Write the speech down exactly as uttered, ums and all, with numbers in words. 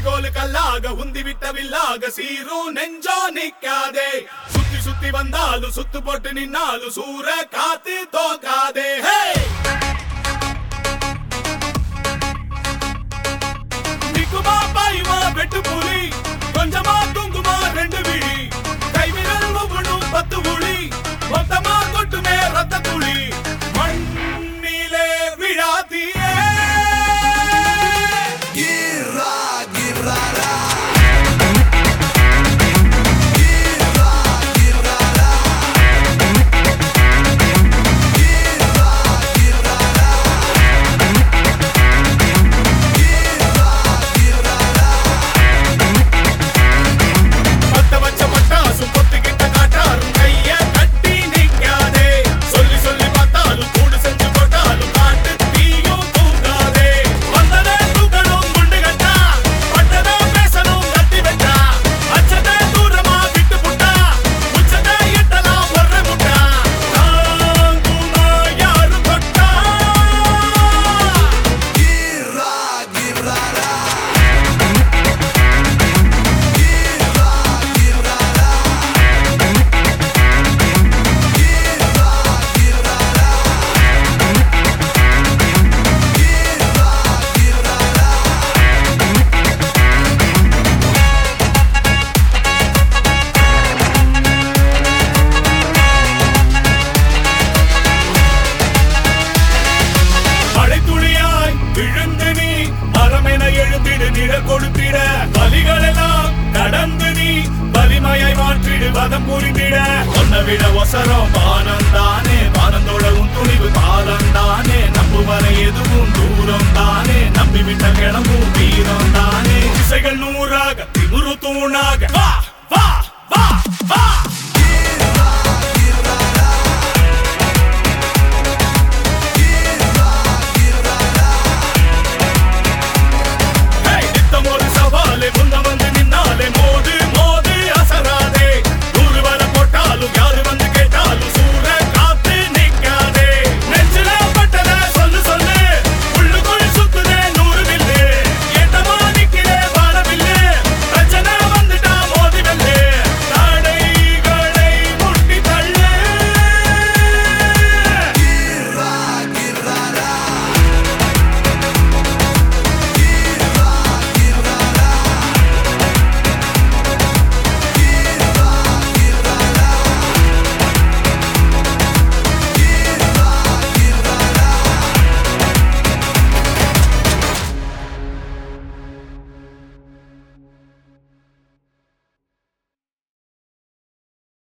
கோலு கல்லாக உந்தி விட்ட வில்லாக சீரும் நெஞ்சோ நிக்காதே சுத்தி சுத்தி வந்தாலும் சுத்து போட்டு நின்னாலும் சூற காத்து தோக்காதே நிக்குமா பாயுமா வெட்டு புலி கொஞ்சமா தூங்குமா ரெண்டு விழி கைவிரல் ஒவ்வொன்றும் பத்து புலி மொத்தமா கொட்டுமே ரத்த துளி மண்ணிலே விழாதியே கொடுத்திட வலிகளெல்லாம் கடந்து நீ வலிமையை மாற்றிடு வதம் புரிந்திட ஒன்ன விட ஒசரம் பானம் தானே பானந்தோட உன் துணிவு பாலம் தானே நம்புவரை எதுவும் தூரம் தானே நம்பி விட்ட கிளம்பும் வீரம் தானே திசைகள் நூறாக திமுரு தூணாக